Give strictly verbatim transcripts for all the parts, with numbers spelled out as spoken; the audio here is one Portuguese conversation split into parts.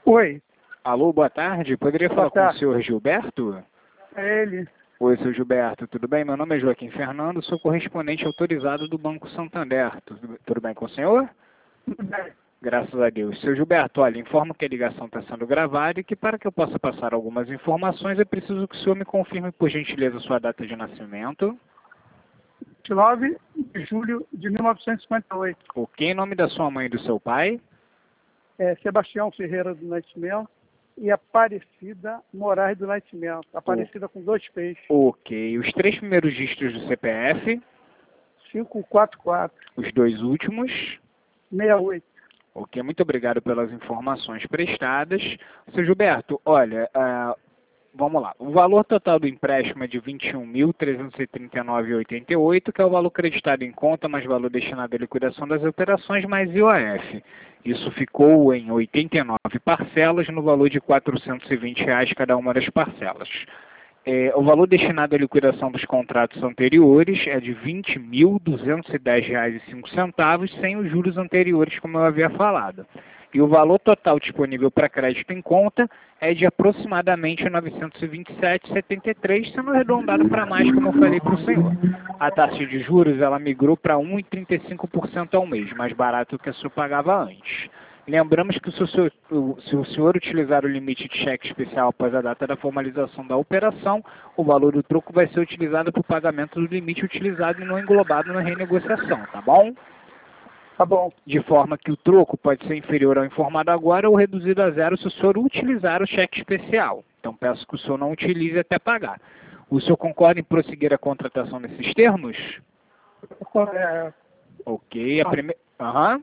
Oi, Alô, boa tarde. Poderia Boa falar com o tarde. senhor Gilberto? é ele. Oi, seu Gilberto, tudo bem? Meu nome é Joaquim Fernando, sou correspondente autorizado do Banco Santander. Tudo, tudo bem com o senhor? Tudo bem. Graças a Deus. Seu Gilberto, olha, informo que a ligação está sendo gravada e que para que eu possa passar algumas informações, é preciso que o senhor me confirme, por gentileza, sua data de nascimento. vinte e nove de julho de mil novecentos e cinquenta e oito. Ok, em nome da sua mãe e do seu pai. É, Sebastião Ferreira do Nascimento e Aparecida Moraes do Nascimento. Aparecida com dois P's. Ok, os três primeiros dígitos do C P F, cinco quatro quatro os dois últimos. seis oito. Ok, muito obrigado pelas informações prestadas. Seu Gilberto, olha, ah, vamos lá. O valor total do empréstimo é de vinte e um mil trezentos e trinta e nove vírgula oitenta e oito, que é o valor creditado em conta, mais valor destinado à liquidação das operações, mais I O F. Isso ficou em oitenta e nove parcelas, no valor de quatrocentos e vinte reais cada uma das parcelas. É, o valor destinado à liquidação dos contratos anteriores é de vinte mil duzentos e dez reais e cinco centavos, sem os juros anteriores, como eu havia falado. E o valor total disponível para crédito em conta é de aproximadamente novecentos e vinte e sete vírgula setenta e três, sendo arredondado para mais, como eu falei para o senhor. A taxa de juros ela migrou para um vírgula trinta e cinco por cento ao mês, mais barato do que a senhor pagava antes. Lembramos que se o, senhor, se o senhor utilizar o limite de cheque especial após a data da formalização da operação, o valor do troco vai ser utilizado para o pagamento do limite utilizado e não englobado na renegociação, tá bom? Tá bom. De forma que o troco pode ser inferior ao informado agora ou reduzido a zero se o senhor utilizar o cheque especial. Então peço que o senhor não utilize até pagar. O senhor concorda em prosseguir a contratação nesses termos? É, Ok, a primeira... Aham.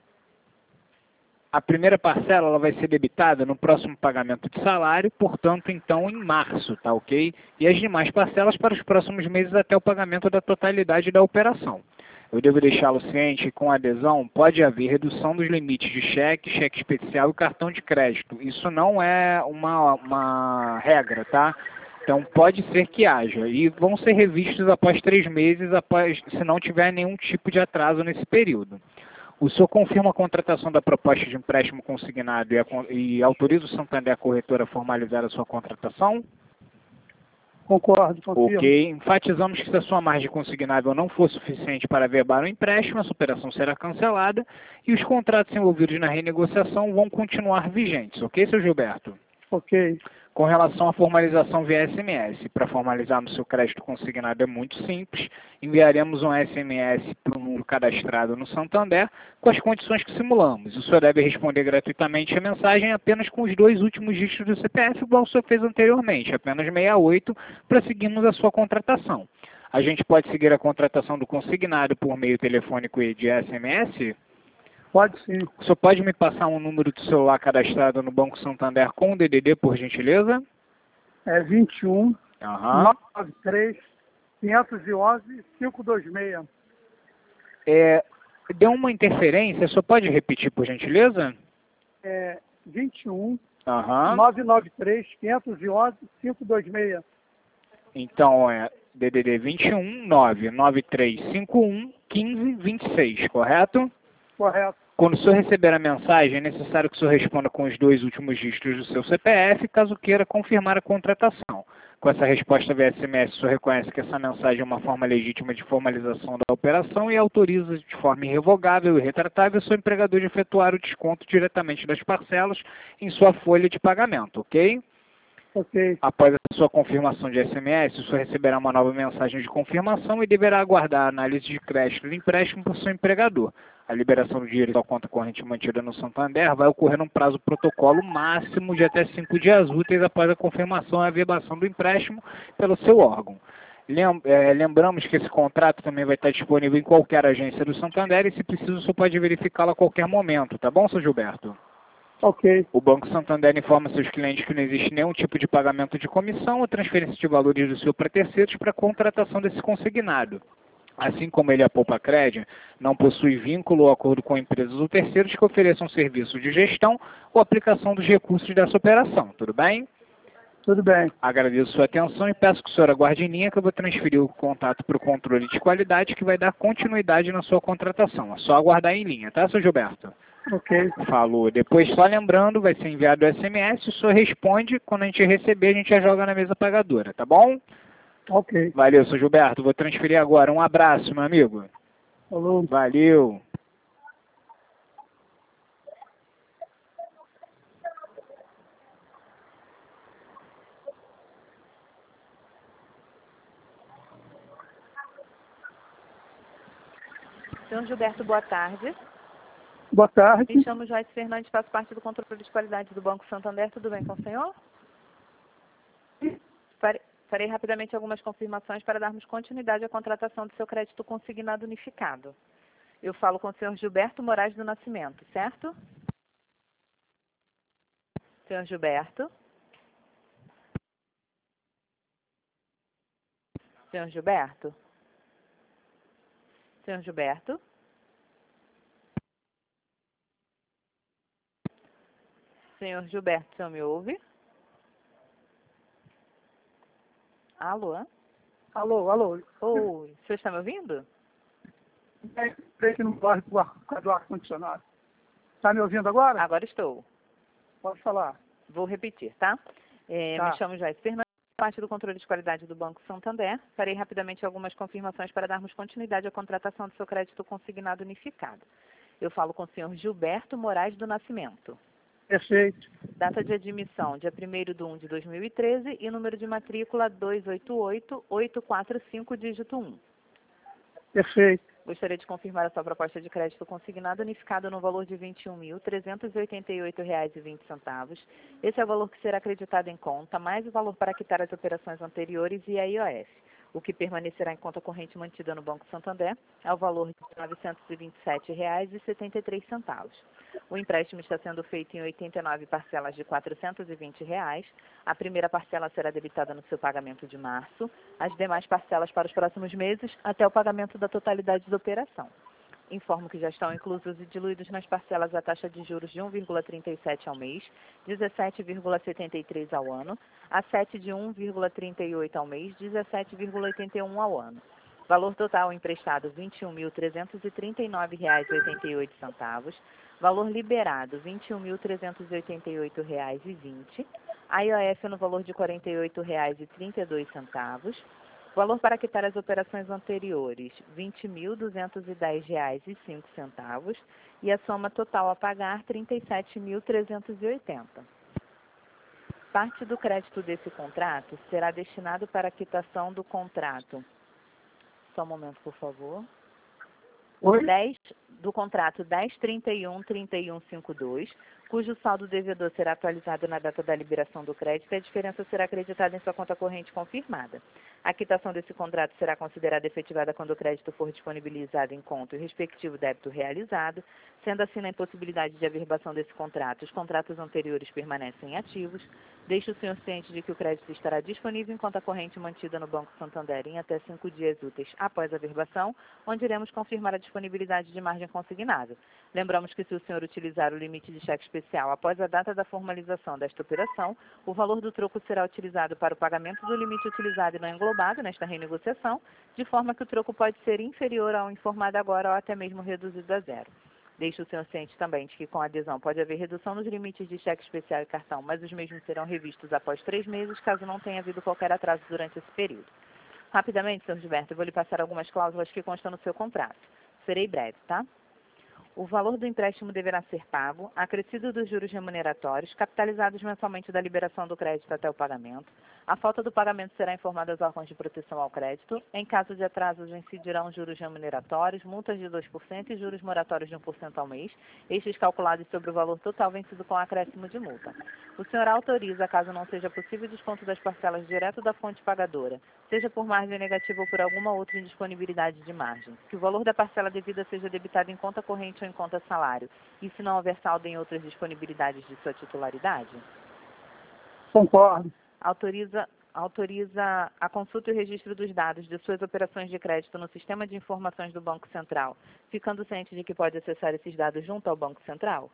A primeira parcela ela vai ser debitada no próximo pagamento de salário, portanto, então, em março, tá ok? E as demais parcelas para os próximos meses até o pagamento da totalidade da operação. Eu devo deixá-lo ciente que com a adesão pode haver redução dos limites de cheque, cheque especial e cartão de crédito. Isso não é uma, uma regra, tá? Então pode ser que haja. E vão ser revistos após três meses, após, se não tiver nenhum tipo de atraso nesse período. O senhor confirma a contratação da proposta de empréstimo consignado e, a, e autoriza o Santander a corretora a formalizar a sua contratação? concordo, confirmo. Ok. Enfatizamos que se a sua margem consignável não for suficiente para averbar o empréstimo, essa operação será cancelada e os contratos envolvidos na renegociação vão continuar vigentes. Ok, seu Gilberto? Ok. Com relação à formalização via S M S, para formalizarmos seu crédito consignado é muito simples. Enviaremos um S M S para o número cadastrado no Santander com as condições que simulamos. O senhor deve responder gratuitamente a mensagem apenas com os dois últimos dígitos do C P F, igual o senhor fez anteriormente, apenas sessenta e oito, para seguirmos a sua contratação. A gente pode seguir a contratação do consignado por meio telefônico e de S M S? Pode sim. O senhor pode me passar um número de celular cadastrado no Banco Santander com o D D D, por gentileza? É vinte e um, Aham. nove nove três, quinhentos e onze, quinhentos e vinte e seis. É, deu uma interferência, o senhor pode repetir, por gentileza? É vinte e um, Aham. nove nove três, quinhentos e onze, quinhentos e vinte e seis. Então é D D D vinte e um, nove nove três cinco um, quinze, vinte e seis, correto? Correto. Quando o senhor receber a mensagem, é necessário que o senhor responda com os dois últimos dígitos do seu C P F, caso queira confirmar a contratação. Com essa resposta via S M S, o senhor reconhece que essa mensagem é uma forma legítima de formalização da operação e autoriza de forma irrevogável e retratável o seu empregador de efetuar o desconto diretamente das parcelas em sua folha de pagamento, ok? Ok. Após a sua confirmação de S M S, o senhor receberá uma nova mensagem de confirmação e deverá aguardar a análise de crédito do empréstimo por seu empregador. A liberação do dinheiro da conta corrente mantida no Santander vai ocorrer num prazo protocolo máximo de até cinco dias úteis após a confirmação e averbação do empréstimo pelo seu órgão. Lembramos que esse contrato também vai estar disponível em qualquer agência do Santander e, se preciso, o senhor pode verificá-lo a qualquer momento, tá bom, seu Gilberto? Ok. O Banco Santander informa seus clientes que não existe nenhum tipo de pagamento de comissão ou transferência de valores do seu para terceiros para a contratação desse consignado. Assim como ele, a Poupa Cred, não possui vínculo ou acordo com empresas ou terceiros que ofereçam serviço de gestão ou aplicação dos recursos dessa operação. Tudo bem? Tudo bem. Agradeço sua atenção e peço que o senhor aguarde em linha que eu vou transferir o contato para o controle de qualidade que vai dar continuidade na sua contratação. É só aguardar em linha, tá, seu Gilberto? Ok. Falou. Depois, só lembrando, vai ser enviado o S M S, o senhor responde, quando a gente receber, a gente já joga na mesa pagadora, tá bom? Ok. Valeu, seu Gilberto. Vou transferir agora. Um abraço, meu amigo. Falou. Valeu. Senhor Gilberto, boa tarde. Boa tarde. Me chamo Joyce Fernandes, faço parte do controle de qualidade do Banco Santander. Tudo bem com o senhor? Fare- Farei rapidamente algumas confirmações para darmos continuidade à contratação do seu crédito consignado unificado. Eu falo com o senhor Gilberto Moraes do Nascimento, certo? Senhor Gilberto? Senhor Gilberto? Senhor Gilberto? Senhor Gilberto, o senhor me ouve? Alô? Alô, alô. Oi, o senhor está me ouvindo? Entrei aqui no bairro por causa do ar-condicionado. Está me ouvindo agora? Agora estou. Pode falar. Vou repetir, tá? É, Tá. Me chamo Joyce Fernandes, parte do controle de qualidade do Banco Santander. Farei rapidamente algumas confirmações para darmos continuidade à contratação do seu crédito consignado unificado. Eu falo com o senhor Gilberto Moraes do Nascimento. Perfeito. Data de admissão, dia primeiro de um de dois mil e treze e número de matrícula dois oito oito, oito quatro cinco, dígito um. Perfeito. Gostaria de confirmar a sua proposta de crédito consignado unificado no valor de vinte e um mil, trezentos e oitenta e oito reais e vinte centavos. Esse é o valor que será acreditado em conta, mais o valor para quitar as operações anteriores e a I O F. O que permanecerá em conta corrente mantida no Banco Santander é o valor de novecentos e vinte e sete reais e setenta e três centavos. O empréstimo está sendo feito em oitenta e nove parcelas de quatrocentos e vinte reais. A primeira parcela será debitada no seu pagamento de março, as demais parcelas para os próximos meses, até o pagamento da totalidade da operação. Informo que já estão inclusos e diluídos nas parcelas a taxa de juros de um vírgula trinta e sete ao mês, dezessete vírgula setenta e três ao ano, a sete de um vírgula trinta e oito ao mês, dezessete vírgula oitenta e um ao ano. Valor total emprestado vinte e um mil, trezentos e trinta e nove reais e oitenta e oito centavos. Valor liberado vinte e um mil, trezentos e oitenta e oito reais e vinte. A I O F no valor de quarenta e oito reais e trinta e dois centavos. Valor para quitar as operações anteriores, vinte mil, duzentos e dez reais e cinco centavos. E a soma total a pagar, trinta e sete mil, trezentos e oitenta. Parte do crédito desse contrato será destinado para a quitação do contrato. Só um momento, por favor. Oi? dez, do contrato dez trinta e um, trinta e um cinquenta e dois, cujo saldo devedor será atualizado na data da liberação do crédito e a diferença será acreditada em sua conta corrente confirmada. A quitação desse contrato será considerada efetivada quando o crédito for disponibilizado em conta e o respectivo débito realizado, sendo assim na impossibilidade de averbação desse contrato, os contratos anteriores permanecem ativos. Deixe o senhor ciente de que o crédito estará disponível em conta corrente mantida no Banco Santander em até cinco dias úteis após a averbação, onde iremos confirmar a disponibilidade de margem consignada. Lembramos que se o senhor utilizar o limite de cheque especial após a data da formalização desta operação, o valor do troco será utilizado para o pagamento do limite utilizado e não englobado nesta renegociação, de forma que o troco pode ser inferior ao informado agora ou até mesmo reduzido a zero. Deixe o senhor ciente também de que com a adesão pode haver redução nos limites de cheque especial e cartão, mas os mesmos serão revistos após três meses, caso não tenha havido qualquer atraso durante esse período. Rapidamente, senhor Gilberto, eu vou lhe passar algumas cláusulas que constam no seu contrato. Serei breve, tá? O valor do empréstimo deverá ser pago, acrescido dos juros remuneratórios, capitalizados mensalmente da liberação do crédito até o pagamento. A falta do pagamento será informada aos órgãos de proteção ao crédito. Em caso de atrasos, incidirão juros remuneratórios, multas de dois por cento e juros moratórios de um por cento ao mês, estes calculados sobre o valor total vencido com acréscimo de multa. O senhor autoriza, caso não seja possível, desconto das parcelas direto da fonte pagadora, seja por margem negativa ou por alguma outra indisponibilidade de margem, que o valor da parcela devida seja debitado em conta corrente ou em conta salário, e se não houver saldo em outras disponibilidades de sua titularidade? Concordo. Autoriza, autoriza a consulta e o registro dos dados de suas operações de crédito no sistema de informações do Banco Central, ficando ciente de que pode acessar esses dados junto ao Banco Central?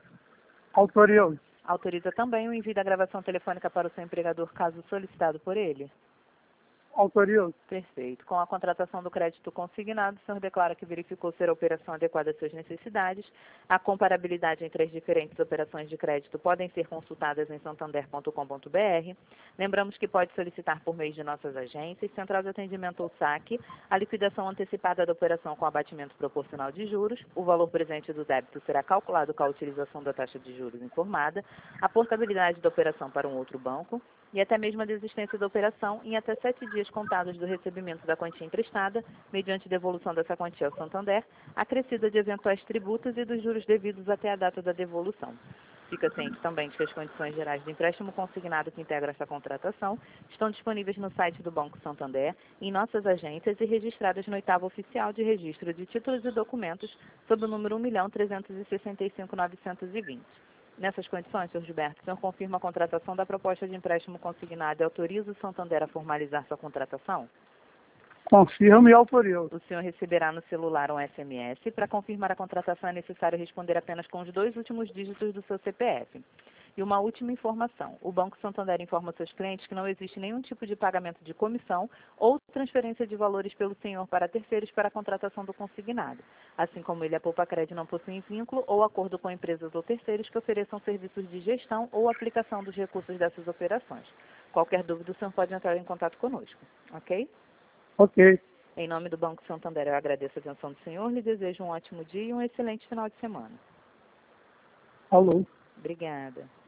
Autorizo. Autoriza também o envio da gravação telefônica para o seu empregador, caso solicitado por ele? Autorizo. Perfeito. Com a contratação do crédito consignado, o senhor declara que verificou ser a operação adequada às suas necessidades. A comparabilidade entre as diferentes operações de crédito podem ser consultadas em santander ponto com ponto br. Lembramos que pode solicitar por meio de nossas agências, Central de Atendimento ou saque, a liquidação antecipada da operação com abatimento proporcional de juros. O valor presente do débito será calculado com a utilização da taxa de juros informada, a portabilidade da operação para um outro banco e até mesmo a desistência da operação em até sete dias contados do recebimento da quantia emprestada, mediante devolução dessa quantia ao Santander, acrescida de eventuais tributos e dos juros devidos até a data da devolução. Fica ciente também de que as condições gerais do empréstimo consignado que integra essa contratação estão disponíveis no site do Banco Santander, em nossas agências e registradas no oitavo oficial de registro de títulos e documentos, sob o número um milhão trezentos e sessenta e cinco mil novecentos e vinte. Nessas condições, senhor Gilberto, o senhor confirma a contratação da proposta de empréstimo consignado e autoriza o Santander a formalizar sua contratação? Confirmo e autorizo. O senhor receberá no celular um S M S. Para confirmar a contratação é necessário responder apenas com os dois últimos dígitos do seu C P F. E uma última informação. O Banco Santander informa seus clientes que não existe nenhum tipo de pagamento de comissão ou transferência de valores pelo senhor para terceiros para a contratação do consignado. Assim como ele, a Poupacred não possui vínculo ou acordo com empresas ou terceiros que ofereçam serviços de gestão ou aplicação dos recursos dessas operações. Qualquer dúvida, o senhor pode entrar em contato conosco. Ok? Ok. Em nome do Banco Santander, eu agradeço a atenção do senhor, lhe desejo um ótimo dia e um excelente final de semana. Alô. Obrigada.